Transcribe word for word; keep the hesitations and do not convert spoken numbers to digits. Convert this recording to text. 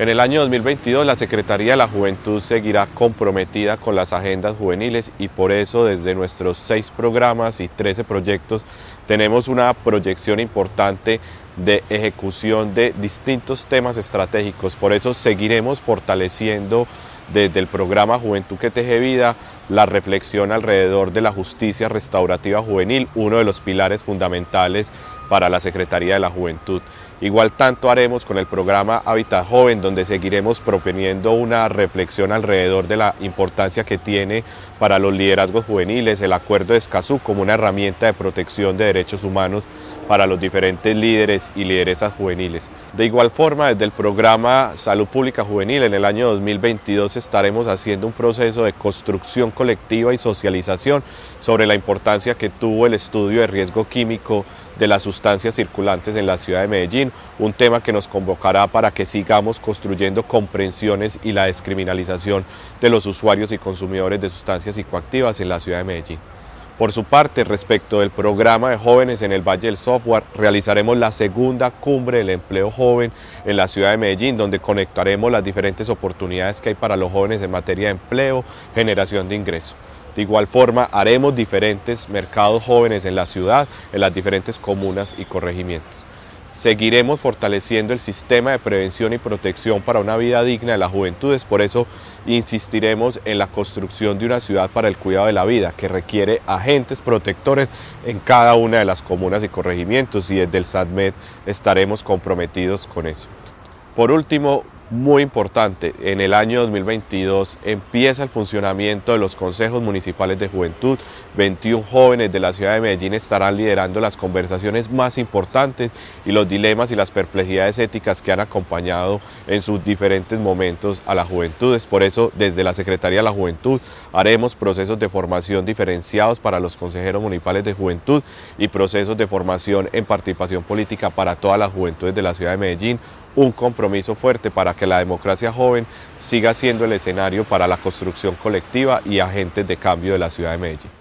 En el año dos mil veintidós la Secretaría de la Juventud seguirá comprometida con las agendas juveniles y por eso desde nuestros seis programas y trece proyectos tenemos una proyección importante de ejecución de distintos temas estratégicos. Por eso seguiremos fortaleciendo desde el programa Juventud que Teje Vida la reflexión alrededor de la justicia restaurativa juvenil, uno de los pilares fundamentales para la Secretaría de la Juventud. Igual tanto haremos con el programa Hábitat Joven, donde seguiremos proponiendo una reflexión alrededor de la importancia que tiene para los liderazgos juveniles el Acuerdo de Escazú como una herramienta de protección de derechos humanos para los diferentes líderes y lideresas juveniles. De igual forma, desde el programa Salud Pública Juvenil, en el año dos mil veintidós estaremos haciendo un proceso de construcción colectiva y socialización sobre la importancia que tuvo el estudio de riesgo químico de las sustancias circulantes en la ciudad de Medellín, un tema que nos convocará para que sigamos construyendo comprensiones y la descriminalización de los usuarios y consumidores de sustancias psicoactivas en la ciudad de Medellín. Por su parte, respecto del programa de jóvenes en el Valle del Software, realizaremos la segunda cumbre del empleo joven en la ciudad de Medellín, donde conectaremos las diferentes oportunidades que hay para los jóvenes en materia de empleo, generación de ingresos. De igual forma, haremos diferentes mercados jóvenes en la ciudad, en las diferentes comunas y corregimientos. Seguiremos fortaleciendo el sistema de prevención y protección para una vida digna de las juventudes, por eso insistiremos en la construcción de una ciudad para el cuidado de la vida, que requiere agentes protectores en cada una de las comunas y corregimientos, y desde el SADMED estaremos comprometidos con eso. Por último, muy importante, en el año dos mil veintidós empieza el funcionamiento de los consejos municipales de juventud. veintiún jóvenes de la ciudad de Medellín estarán liderando las conversaciones más importantes y los dilemas y las perplejidades éticas que han acompañado en sus diferentes momentos a las juventudes. Por eso, desde la Secretaría de la Juventud haremos procesos de formación diferenciados para los consejeros municipales de juventud y procesos de formación en participación política para todas las juventudes de la ciudad de Medellín. Un compromiso fuerte para que la democracia joven siga siendo el escenario para la construcción colectiva y agentes de cambio de la ciudad de Medellín.